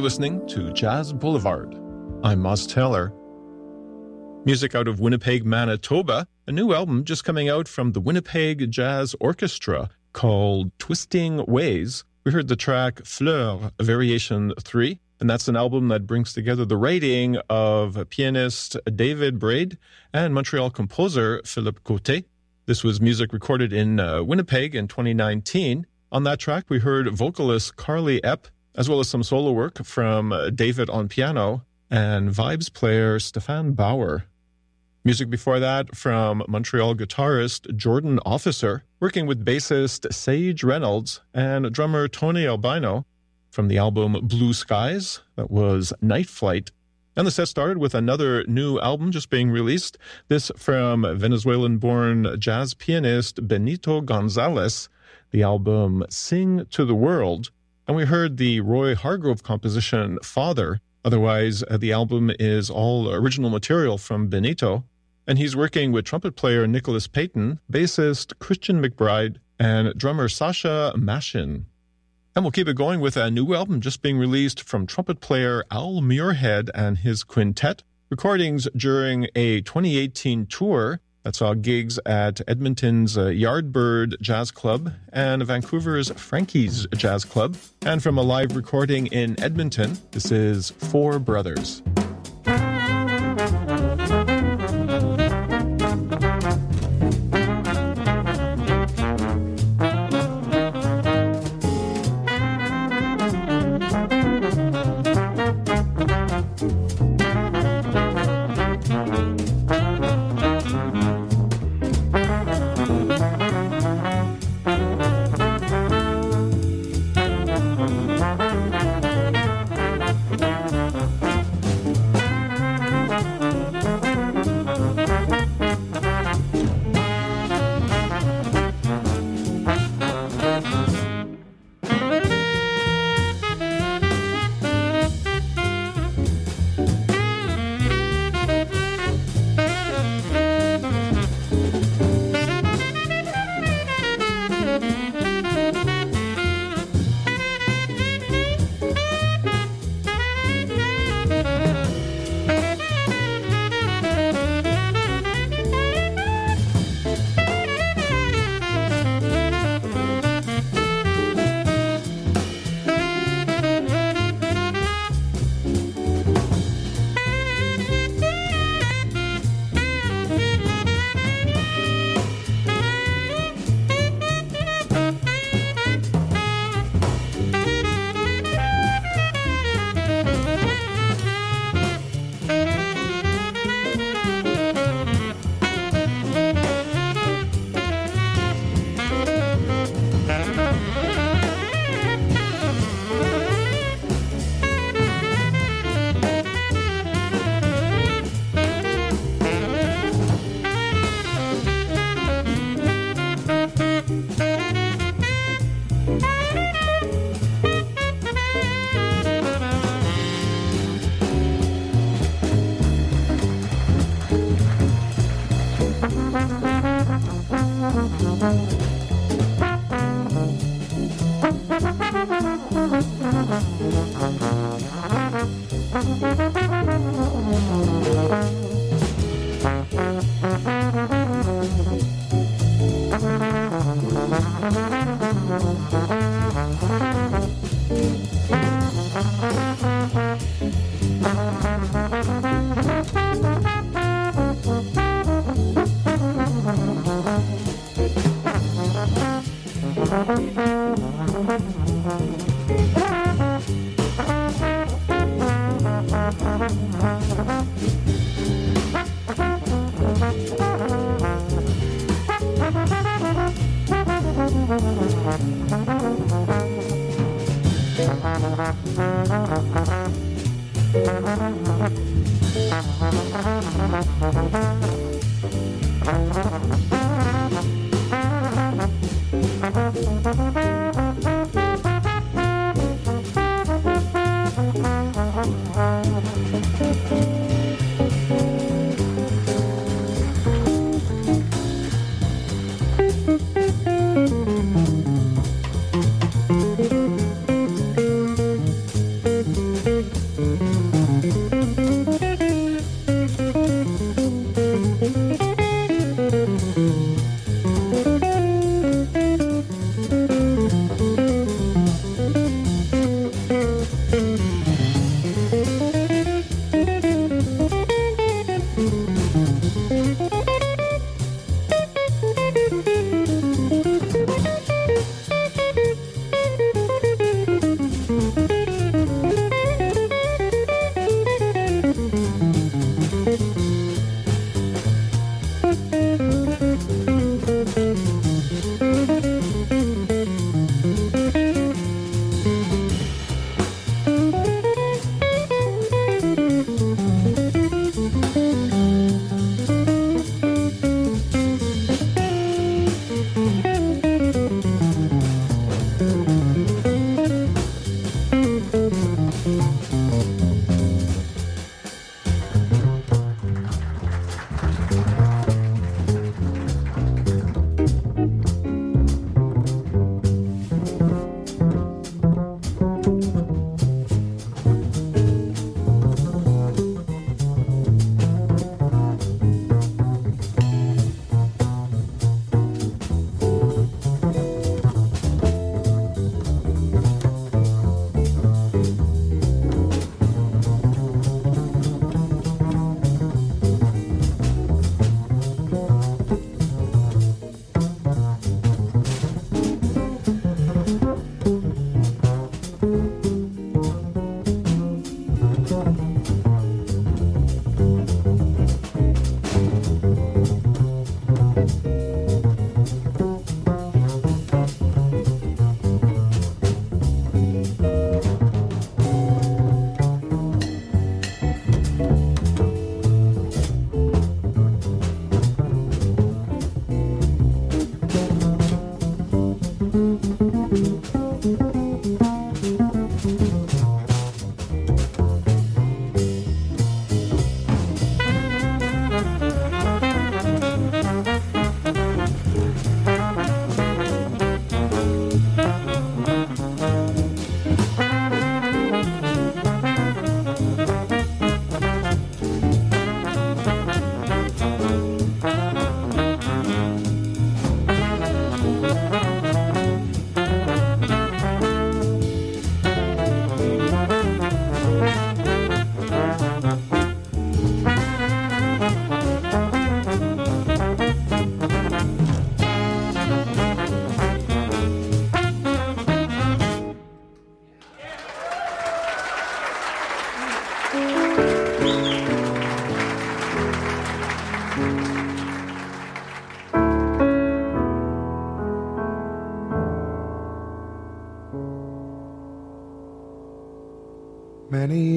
listening to Jazz Boulevard. I'm Moss Taylor. Music out of Winnipeg, Manitoba, a new album just coming out from the Winnipeg Jazz Orchestra called Twisting Ways. We heard the track Fleur, Variation 3, and that's an album that brings together the writing of pianist David Braid and Montreal composer Philippe Côté. This was music recorded in Winnipeg in 2019. On that track, we heard vocalist Carly Epp, as well as some solo work from David on piano and vibes player Stefan Bauer. Music before that from Montreal guitarist Jordan Officer, working with bassist Sage Reynolds and drummer Tony Albino. From the album Blue Skies, that was Night Flight. And the set started with another new album just being released. This from Venezuelan-born jazz pianist Benito Gonzalez, the album Sing to the World. And we heard the Roy Hargrove composition Father. Otherwise, the album is all original material from Benito. And he's working with trumpet player Nicholas Payton, bassist Christian McBride, and drummer Sasha Mashin. And we'll keep it going with a new album just being released from trumpet player Al Muirhead and his quintet. Recordings during a 2018 tour that saw gigs at Edmonton's Yardbird Jazz Club and Vancouver's Frankie's Jazz Club. And from a live recording in Edmonton, this is Four Brothers.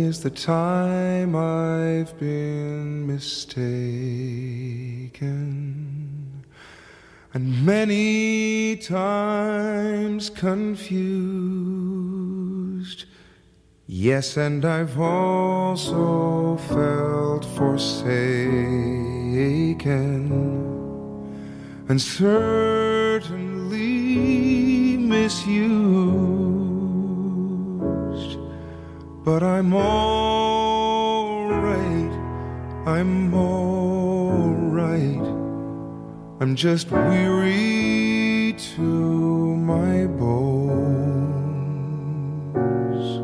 is the time I've been mistaken, and many times confused. Yes, and I've also felt forsaken, and certainly misused. But I'm all right, I'm all right. I'm just weary to my bones.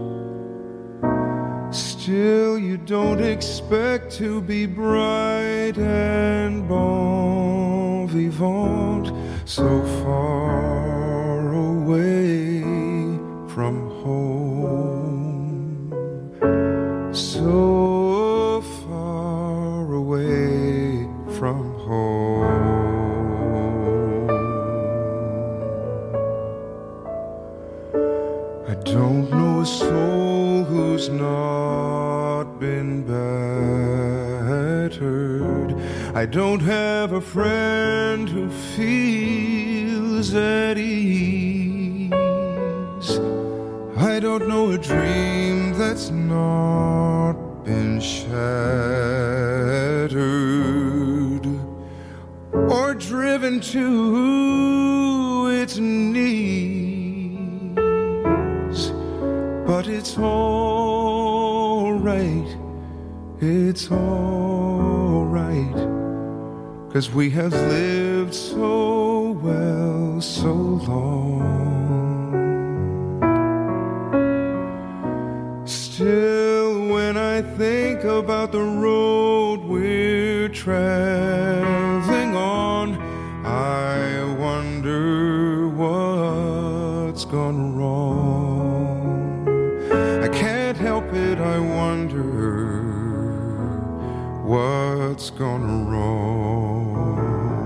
Still, you don't expect to be bright and bon vivant so far away from home, so far away from home. I don't know a soul who's not been battered. I don't have a friend who feels at ease. I don't know a dream that's not been shattered or driven to its knees. But it's all right, it's all right, 'cause we have lived so well so long. Still, when I think about the road we're traveling on, I wonder what's gone wrong. I can't help it, I wonder what's gone wrong.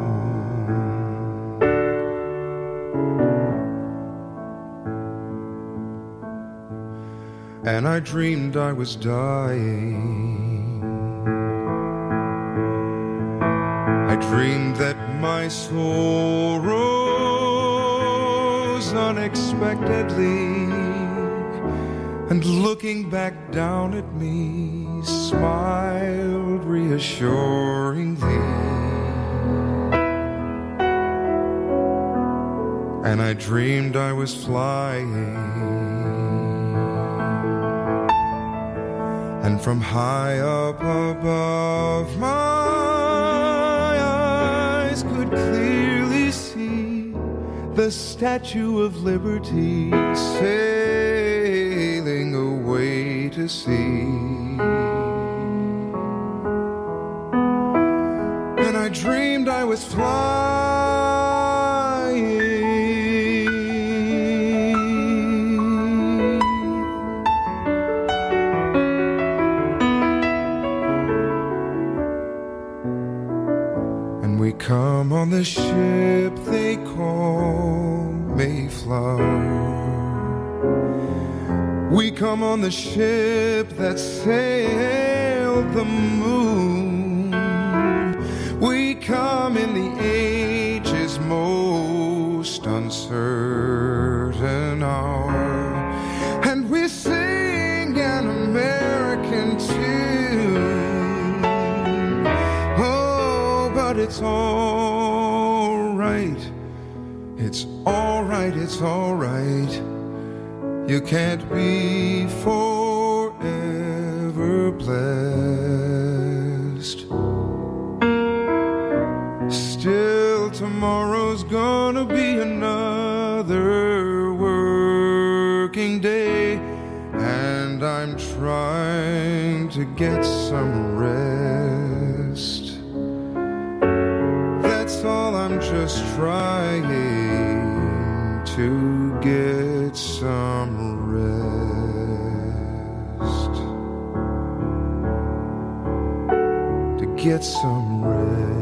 And I dreamed I was dying. I dreamed that my soul rose unexpectedly, and looking back down at me, smiled reassuringly. And I dreamed I was flying, and from high up above, my eyes could clearly see the Statue of Liberty sailing away to sea. And I dreamed I was flying, come on the ship they call Mayflower. We come on the ship that sailed the moon. We come in the age's most uncertain hour, and we sing an American tune. Oh, but it's all right. It's all right, it's all right. You can't be forever blessed. Still, tomorrow's gonna be another working day, and I'm trying to get some rest. That's all, I'm just trying to get some rest. To get some rest.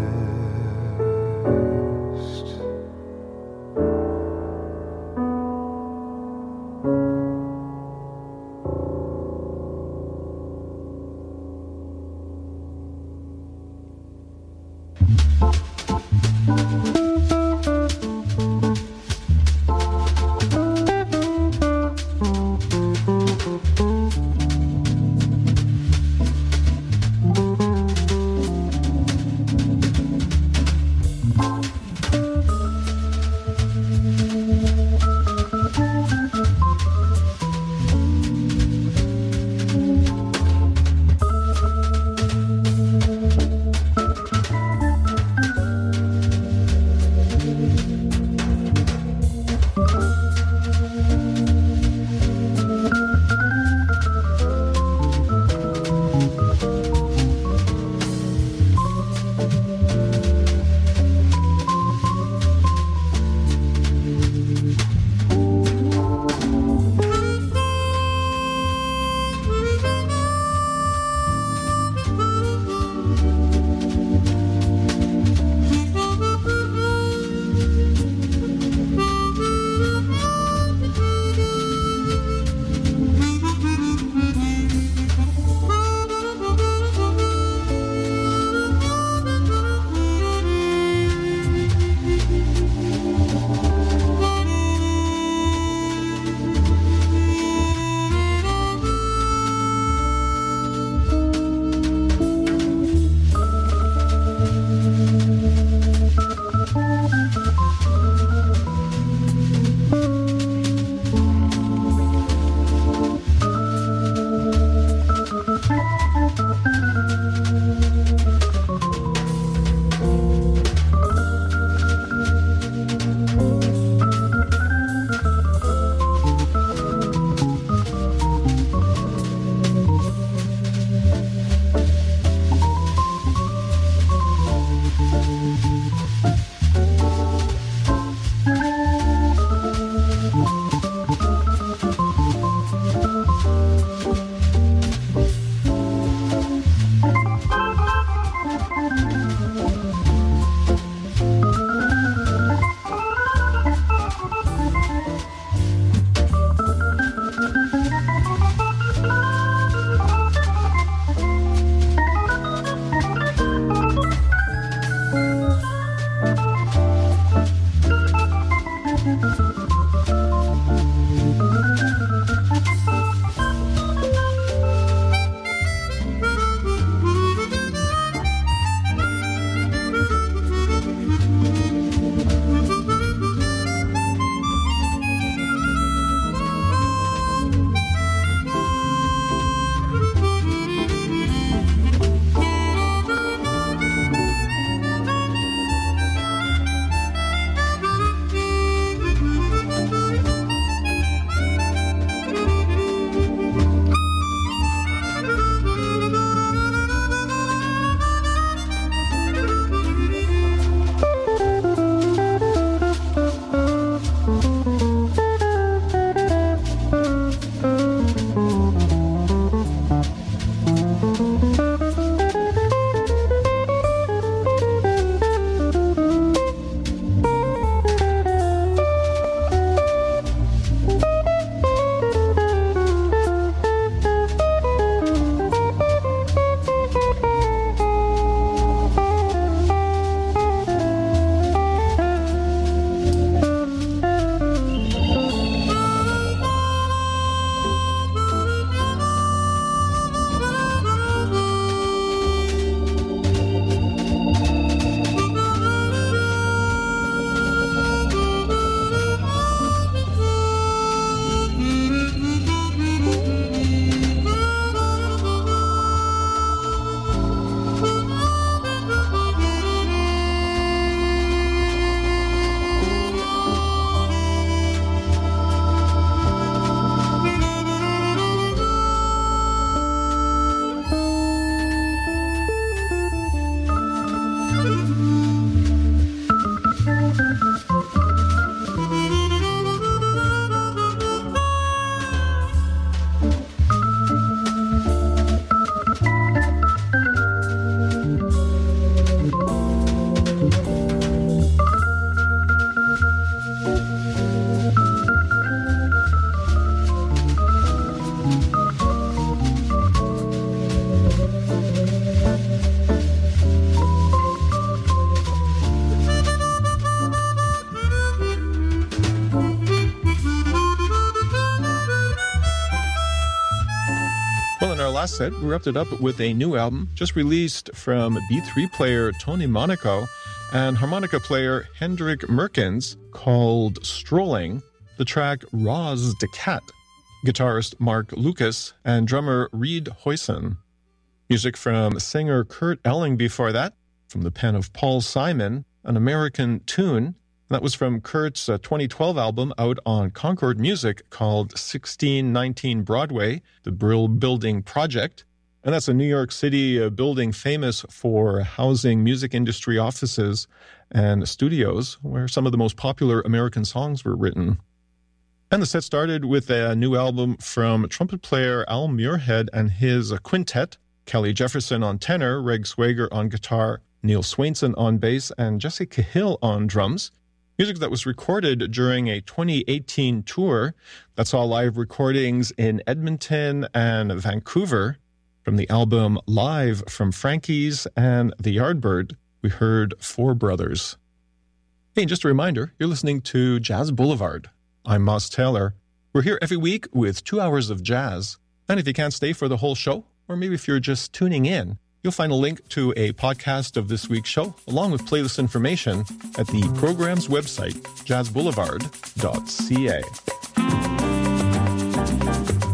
last set, we wrapped it up with a new album just released from B3 player Tony Monaco and harmonica player Hendrik Merkens called Strolling, the track Roz de Cat, guitarist Mark Lucas, and drummer Reed Hoyson. Music from singer Kurt Elling before that, from the pen of Paul Simon, An American Tune. That was from Kurt's 2012 album out on Concord Music called 1619 Broadway, the Brill Building Project. And that's a New York City building famous for housing music industry offices and studios where some of the most popular American songs were written. And the set started with a new album from trumpet player Al Muirhead and his quintet, Kelly Jefferson on tenor, Reg Swager on guitar, Neil Swainson on bass, and Jesse Cahill on drums. Music that was recorded during a 2018 tour that saw live recordings in Edmonton and Vancouver. From the album Live from Frankie's and The Yardbird, we heard Four Brothers. Hey, and just a reminder, you're listening to Jazz Boulevard. I'm Moss Taylor. We're here every week with 2 hours of jazz. And if you can't stay for the whole show, or maybe if you're just tuning in, you'll find a link to a podcast of this week's show, along with playlist information at the program's website, jazzboulevard.ca.